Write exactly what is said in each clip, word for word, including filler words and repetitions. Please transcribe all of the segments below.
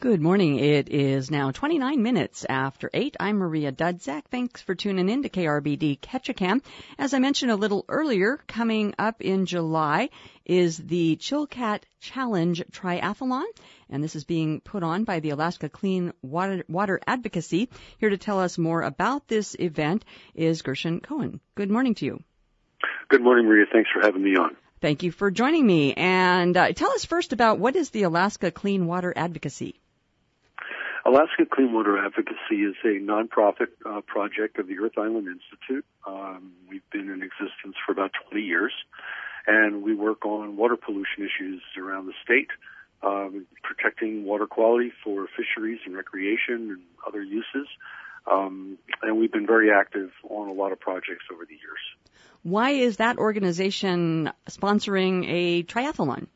Good morning. It is now twenty-nine minutes after eight. I'm Maria Dudzak. Thanks for tuning in to K R B D Ketchikan. As I mentioned a little earlier, coming up in July is the Chilkat Challenge Triathlon, and this is being put on by the Alaska Clean Water, Water Advocacy. Here to tell us more about this event is Gershon Cohen. Good morning to you. Good morning, Maria. Thanks for having me on. Thank you for joining me. And uh, tell us first about what is the Alaska Clean Water Advocacy? Alaska Clean Water Advocacy is a nonprofit uh, project of the Earth Island Institute. Um, we've been in existence for about twenty years, and we work on water pollution issues around the state, um, protecting water quality for fisheries and recreation and other uses. Um, and we've been very active on a lot of projects over the years. Why is that organization sponsoring a triathlon?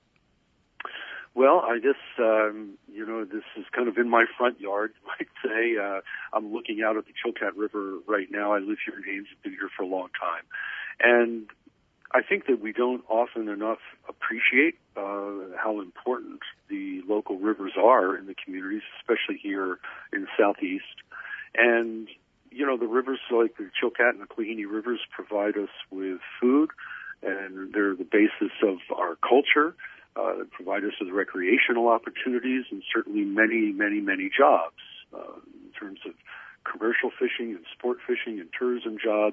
Well, I guess, um, you know, this is kind of in my front yard, you might say. Uh, I'm looking out at the Chilkat River right now. I live here in Haines, been here for a long time. And I think that we don't often enough appreciate uh, how important the local rivers are in the communities, especially here in the southeast. And, you know, the rivers like the Chilkat and the Klehini rivers provide us with food, and they're the basis of our culture. Uh, provide us with recreational opportunities and certainly many, many, many jobs uh, in terms of commercial fishing and sport fishing and tourism jobs.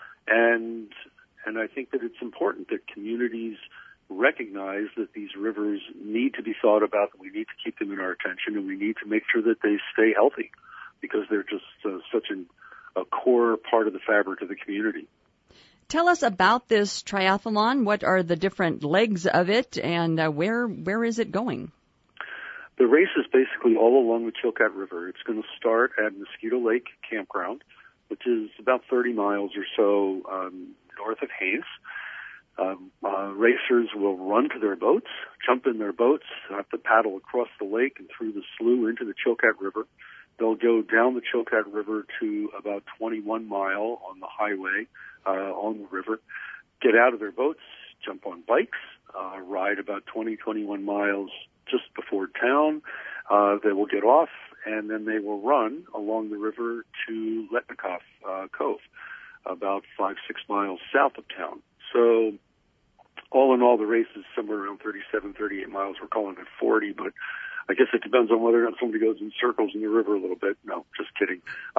And and I think that it's important that communities recognize that these rivers need to be thought about, and we need to keep them in our attention, and we need to make sure that they stay healthy because they're just uh, such an, a core part of the fabric of the community. Tell us about this triathlon. What are the different legs of it, and uh, where where is it going? The race is basically all along the Chilkat River. It's going to start at Mosquito Lake Campground, which is about thirty miles or so um, north of Haines. Um, uh, racers will run to their boats, jump in their boats, have to paddle across the lake and through the slough into the Chilkat River. They'll go down the Chilkat River to about twenty-one mile on the highway uh, on the river, get out of their boats, jump on bikes, uh, ride about twenty, twenty-one miles just before town. Uh, they will get off, and then they will run along the river to Letnikoff uh, Cove, about five, six miles south of town. So all in all, the race is somewhere around thirty-seven, thirty-eight miles. We're calling it forty, but I guess it depends on whether or not somebody goes in circles in the river a little bit. No, just kidding.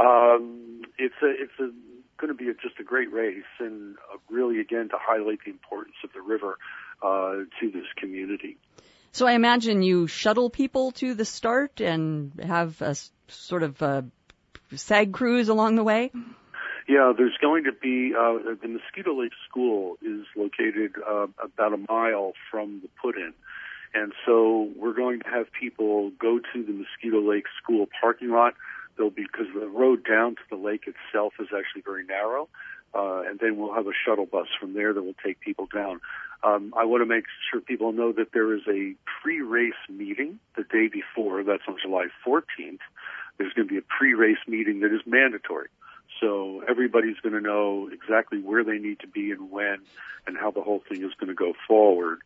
Um, it's a, it's a, going to be a, just a great race, and uh, really, again, to highlight the importance of the river uh, to this community. So I imagine you shuttle people to the start and have a sort of a SAG cruise along the way? Yeah, there's going to be, uh, the Mosquito Lake School is located uh, about a mile from the put-in. And so we're going to have people go to the Mosquito Lake School parking lot. They'll be, because the road down to the lake itself is actually very narrow. Uh, and then we'll have a shuttle bus from there that will take people down. Um, I want to make sure people know that there is a pre-race meeting the day before. That's on July fourteenth. There's going to be a pre-race meeting that is mandatory. So everybody's going to know exactly where they need to be and when and how the whole thing is going to go forward.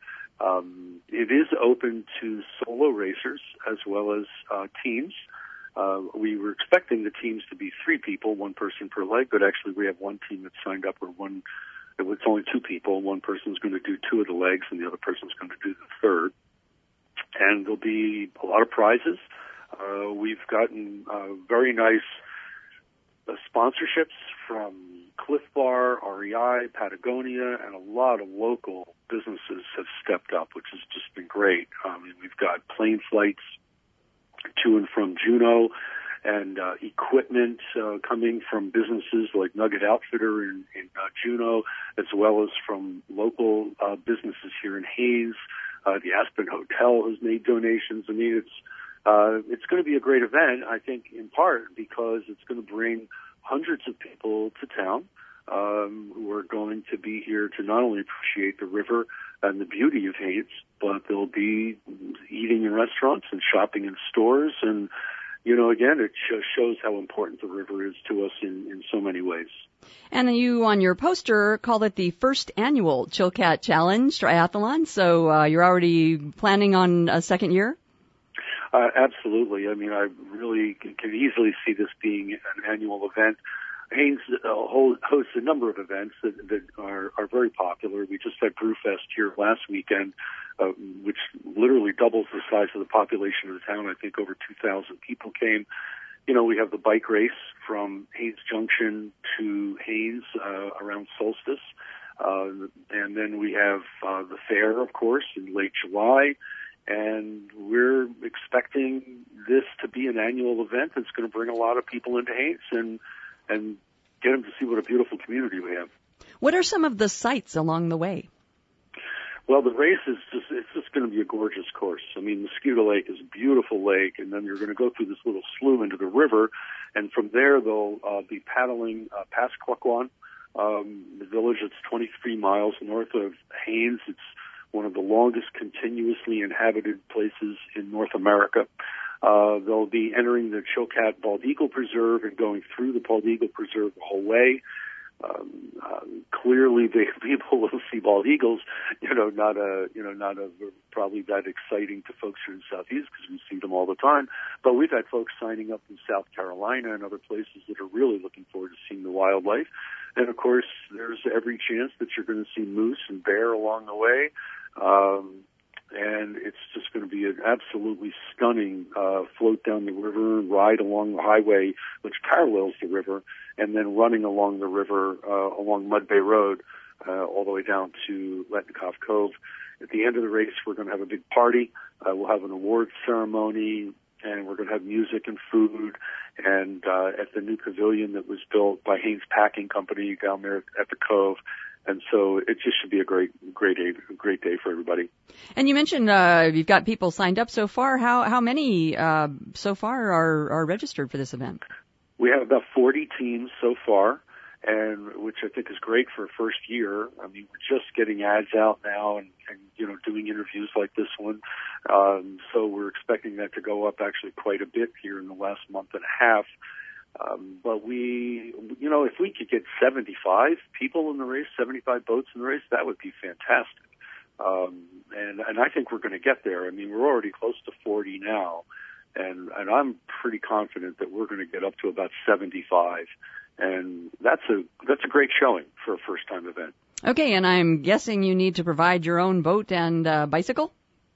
Um, it is open to solo racers as well as uh, teams. Uh, we were expecting the teams to be three people, one person per leg, but actually we have one team that's signed up where one, it's only two people. One person's going to do two of the legs and the other person's going to do the third. And there'll be a lot of prizes. Uh, we've gotten uh, very nice uh, sponsorships from Cliff Bar, R E I, Patagonia, and a lot of local businesses have stepped up, which has just been great. I mean, we've got plane flights to and from Juneau and uh, equipment uh, coming from businesses like Nugget Outfitter in, in uh, Juneau, as well as from local uh, businesses here in Haines. Uh, the Aspen Hotel has made donations. I mean, it's uh, it's going to be a great event, I think, in part because it's going to bring hundreds of people to town um, who are going to be here to not only appreciate the river and the beauty of Haines, but they'll be eating in restaurants and shopping in stores. And, you know, again, it sh- shows how important the river is to us in, in so many ways. And you, on your poster, call it the first annual Chilkat Challenge Triathlon. So uh, you're already planning on a second year? Uh, absolutely. I mean, I really can, can easily see this being an annual event. Haines uh, hosts a number of events that, that are, are very popular. We just had Brewfest here last weekend, uh, which literally doubles the size of the population of the town. I think over two thousand people came. You know, we have the bike race from Haines Junction to Haines uh, around solstice. Uh, and then we have uh, the fair, of course, in late July. And we're expecting this to be an annual event that's going to bring a lot of people into Haines and and get them to see what a beautiful community we have. What are some of the sights along the way? Well, the race is just, it's just going to be a gorgeous course. I mean, Mosquito Lake is a beautiful lake, and then you're going to go through this little slough into the river, and from there they'll uh, be paddling uh, past Kwakwan, um, the village that's twenty-three miles north of Haines. It's one of the longest continuously inhabited places in North America. Uh, they'll be entering the Chilkat Bald Eagle Preserve and going through the Bald Eagle Preserve the whole way. Um, uh, clearly, the people will see bald eagles. You know, not a, you know, not a probably that exciting to folks here in the Southeast because we see them all the time. But we've had folks signing up in South Carolina and other places that are really looking forward to seeing the wildlife. And of course, there's every chance that you're going to see moose and bear along the way. Um, and it's just going to be an absolutely stunning uh, float down the river and ride along the highway, which parallels the river, and then running along the river uh, along Mud Bay Road uh, all the way down to Letnikov Cove. At the end of the race, we're going to have a big party. Uh, we'll have an awards ceremony, and we're going to have music and food. And uh, at the new pavilion that was built by Haines Packing Company down there at the Cove. And so it just should be a great, great day, great day for everybody. And you mentioned uh, you've got people signed up so far. How how many uh, so far are, are registered for this event? We have about forty teams so far, and which I think is great for a first year. I mean, we're just getting ads out now, and, and you know, doing interviews like this one. Um, so we're expecting that to go up actually quite a bit here in the last month and a half. Um, but we, you know, if we could get seventy-five people in the race, seventy-five boats in the race, that would be fantastic. Um, and, and I think we're going to get there. I mean, we're already close to forty now, and, and I'm pretty confident that we're going to get up to about seventy-five. And that's a, that's a great showing for a first-time event. Okay, and I'm guessing you need to provide your own boat and uh, bicycle?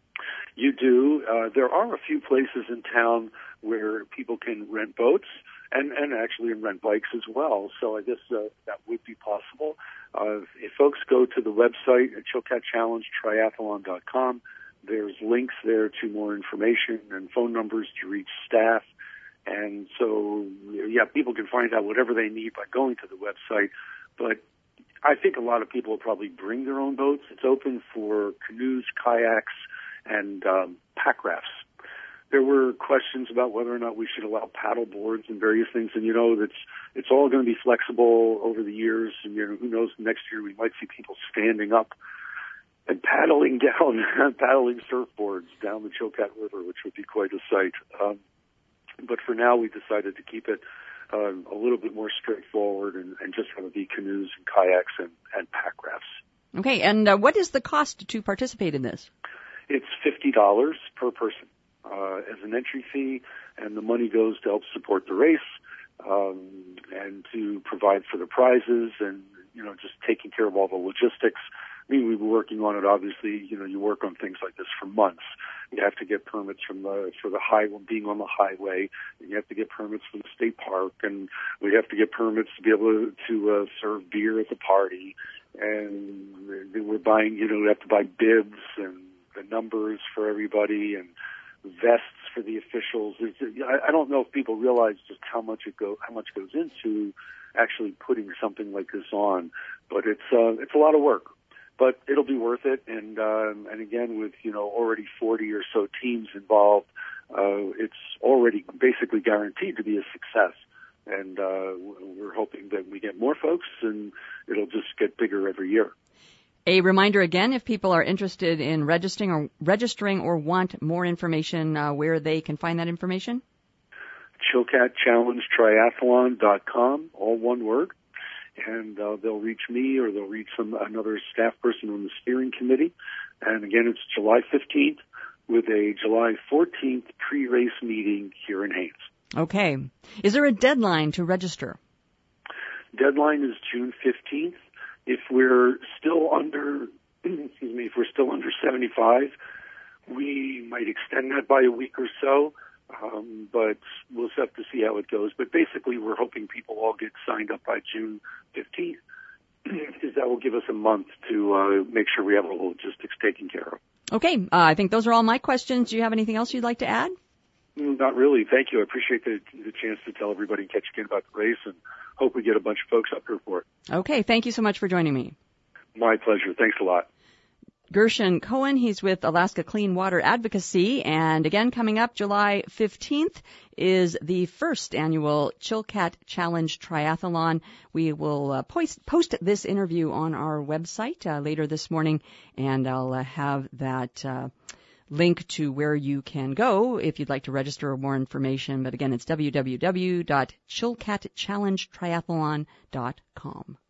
You do. Uh, there are a few places in town where people can rent boats. And, and actually rent bikes as well. So I guess uh, that would be possible. Uh, if folks go to the website at chilkat challenge triathlon dot com, there's links there to more information and phone numbers to reach staff. And so, yeah, people can find out whatever they need by going to the website. But I think a lot of people will probably bring their own boats. It's open for canoes, kayaks, and um, pack rafts. There were questions about whether or not we should allow paddle boards and various things, and you know, it's it's all going to be flexible over the years. And you know, who knows? Next year we might see people standing up and paddling down, paddling surfboards down the Chilkat River, which would be quite a sight. Um, but for now, we decided to keep it uh, a little bit more straightforward and, and just have it be canoes and kayaks and, and pack rafts. Okay, and uh, what is the cost to participate in this? It's fifty dollars per person. Uh, as an entry fee, and the money goes to help support the race, um, and to provide for the prizes and, you know, just taking care of all the logistics. I mean, we've been working on it, obviously. You know, you work on things like this for months. You have to get permits from the, for the high, being on the highway, and you have to get permits from the state park, and we have to get permits to be able to, to uh, serve beer at the party, and we're buying, you know, we have to buy bibs and the numbers for everybody, and vests for the officials. It's, I don't know if people realize just how much it go, how much goes into actually putting something like this on, but it's uh, it's a lot of work. But it'll be worth it, and um, and again, with you know already forty or so teams involved, uh, it's already basically guaranteed to be a success. And uh, we're hoping that we get more folks, and it'll just get bigger every year. A reminder again, if people are interested in registering or registering or want more information, uh, where they can find that information? chilkat challenge triathlon dot com, all one word. And uh, they'll reach me or they'll reach some another staff person on the steering committee. And again, it's July fifteenth with a July fourteenth pre-race meeting here in Haines. Okay. Is there a deadline to register? Deadline is June fifteenth. If we're still under, excuse me, if we're still under seventy-five, we might extend that by a week or so, um, but we'll have to see how it goes. But basically, we're hoping people all get signed up by June fifteenth, because that will give us a month to uh, make sure we have all the logistics taken care of. Okay. Uh, I think those are all my questions. Do you have anything else you'd like to add? Not really. Thank you. I appreciate the, the chance to tell everybody in Ketchikan about the race, and hope we get a bunch of folks up here for it. Okay. Thank you so much for joining me. My pleasure. Thanks a lot. Gershon Cohen, he's with Alaska Clean Water Advocacy, and again, coming up July fifteenth is the first annual Chilkat Challenge Triathlon. We will uh, post, post this interview on our website uh, later this morning, and I'll uh, have that uh, link to where you can go if you'd like to register or more information. But again, it's w w w dot chilkat challenge triathlon dot com.